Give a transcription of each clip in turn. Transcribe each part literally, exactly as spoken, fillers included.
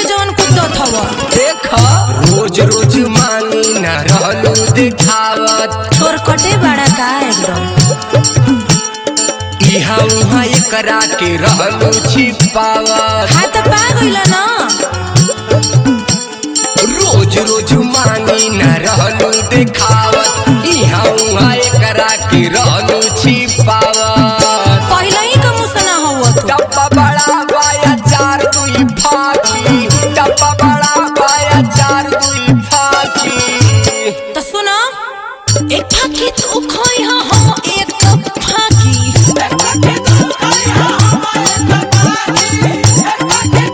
से जवन कुदत हवा देखा रोज रोज मानी न रहलू दिखावत तोर कटे बड़ा का एकदम इहा उहा एकरा के रहलू छिपावत हाथ पा गइला ना रोज रोज मानी न रहलू दिखावत इहा उहा एकरा के रहलू छिपावत पहले ही का मुसना हवा तू डब्बा बड़ा बाया चार दुई फाकी डब्बा बड़ा बाया चार दुई फाकी तो सुनो एक फाकी तू खोई हा हम एक फाकी एक फाकी तू खोई हा हम एक फाकी एक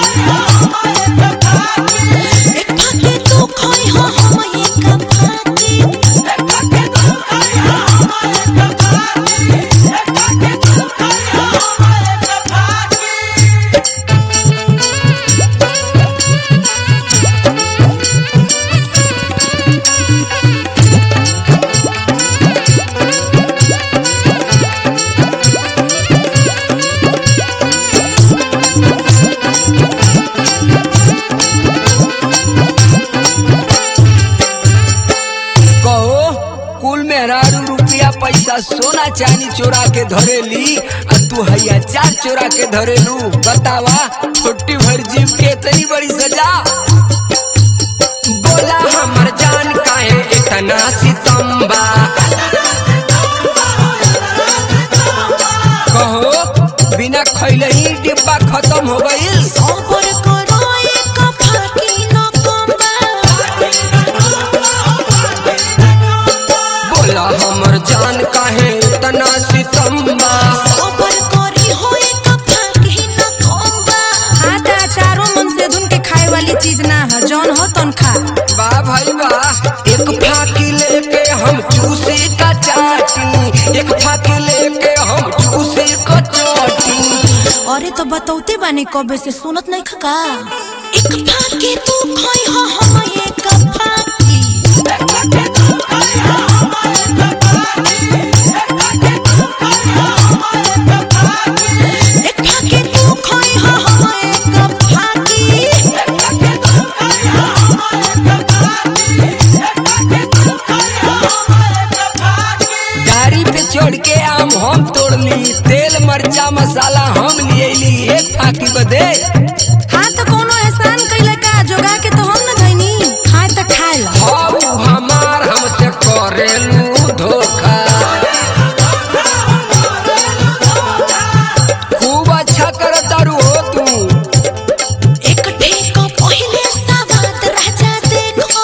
फाकी तू खोई हा हम एक फाकी कुल मेहरारू रुपया पैसा सोना चांदी चोरा के धरेली और तू हैया चार चोरा के धरेलू बतावा छोटी भर जीव के इतनी बड़ी सजा बोला हमर जान काहे इतना सितम्बा कहो बिना खैले ही डिब्बा खत्म हो गईल सबर करो एक फाकी न कम्बा बोला हमर जान काहे इतना सितम्बा सबर करी हो एक फाकी न कम्बा हाथ अचारो मन से धुन के खाए वाली चीज ना है जौन हो तन खा वाह भाई वाह एक फाकी लेके हम चूसी का चाटी एक फाकी लेके हम चूसी का चाटी अरे तो बतौते बानी कबे से सुनत नहीं खका एक फाकी तू खोई हा हम एक फाकी एक फाकी तू खोई हा हम एक फाकी गाड़ी पे चढ़ के आम हम तोड़ली तेल मरचा मसाला हम लियली एक फाकी बदे हाँ तो कोनो एहसान कइला का जोगा के तो हम न धइनी हाँ तो खा ला हाउ हमार हमसे करेलू धोखा खूब अच्छा करतारू हो तू एक ठेका पहिले सावत राजा देखो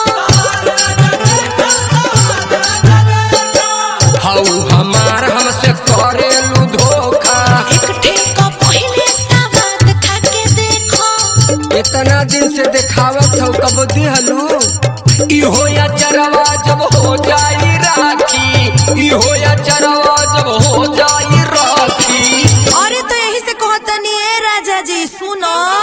हाउ हमार हमसे करेलू धोखा एक ठेका पहिले सावत खा के देखो इतना दिन से दिखावत हो कब दिहलू इहो या चरवा जब हो जाई राखी इहो या चरवा जब हो जाई राखी अरे तो यही से कहतनी ए राजा जी सुनो